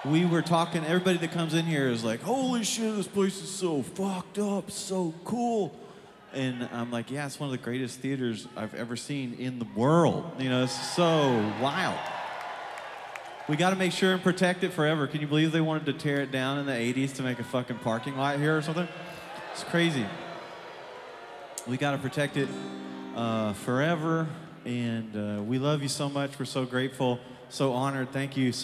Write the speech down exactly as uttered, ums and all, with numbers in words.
we were talking, everybody that comes in here is like, holy shit, this place is so fucked up, so cool. And I'm like, yeah, it's one of the greatest theaters I've ever seen in the world. You know, it's so wild. We got to make sure and protect it forever. Can you believe they wanted to tear it down in the eighties to make a fucking parking lot here or something? It's crazy. We got to protect it uh, forever. And uh, we love you so much. We're so grateful, so honored. Thank you so